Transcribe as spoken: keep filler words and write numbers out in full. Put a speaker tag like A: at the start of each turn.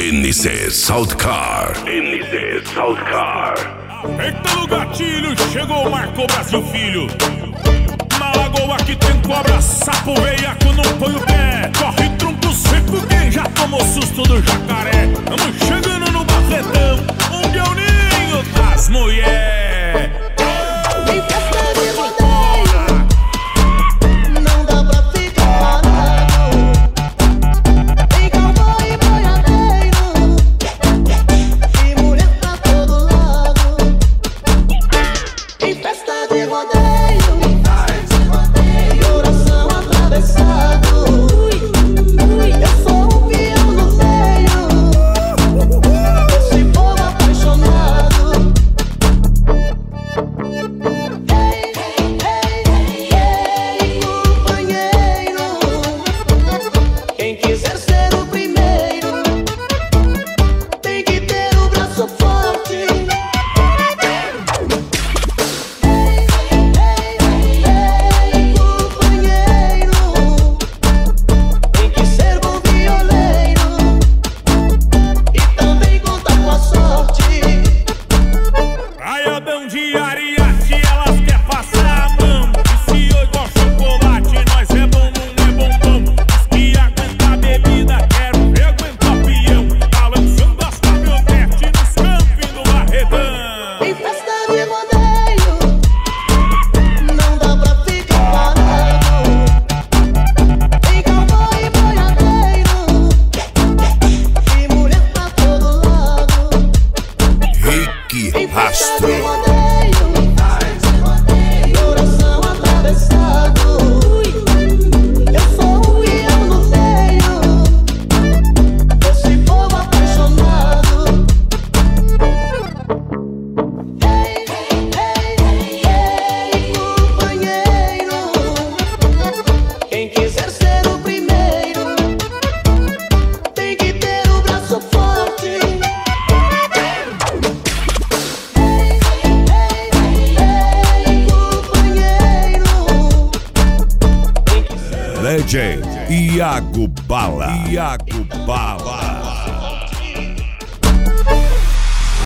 A: N C Soundcar. N C Soundcar.
B: Eita no gatilho, chegou o Marco Brasil Filho. Na lagoa que tem cobra, sapo veiaco, não põe o pé. Corre trompo seco, quem já tomou susto do jacaré. Vamos chegando no Barretão, onde é o ninho das mulheres.
C: Em festa de rodeio, não dá pra ficar parado. Tem cowboy e boiadeiro, e mulher pra todo lado. Em festa de rodeio, coração atravessado. Eu sou o peão no meio desse povo apaixonado. Ei, ei, ei, companheiro, quem quiser ser o primeiro tem que ter o braço forte. Ei, ei, companheiro, tem que ser bom violeiro e também contar com a sorte.
B: Praia de Ariete, elas quer passar a mão. Viciou igual chocolate, nós é bom, não é bombom. Diz que aguenta a bebida, quero ver aguentar o peão. Balançando as caminhonetes nos campos do Barretão.
C: Em festa de rodeio, não dá pra ficar parado. Tem cowboy e boiadeiro, e mulher pra todo lado.
A: Rick
C: Em festa
A: Rastro.
C: de rodeio, coração atravessado. Eu sou o peão no meio desse povo apaixonado. Ei, ei, ei, companheiro, quem quiser ser o primeiro tem que ter o braço forte. Ei, ei, companheiro,
A: Legend Iago Bala. Iago Bala.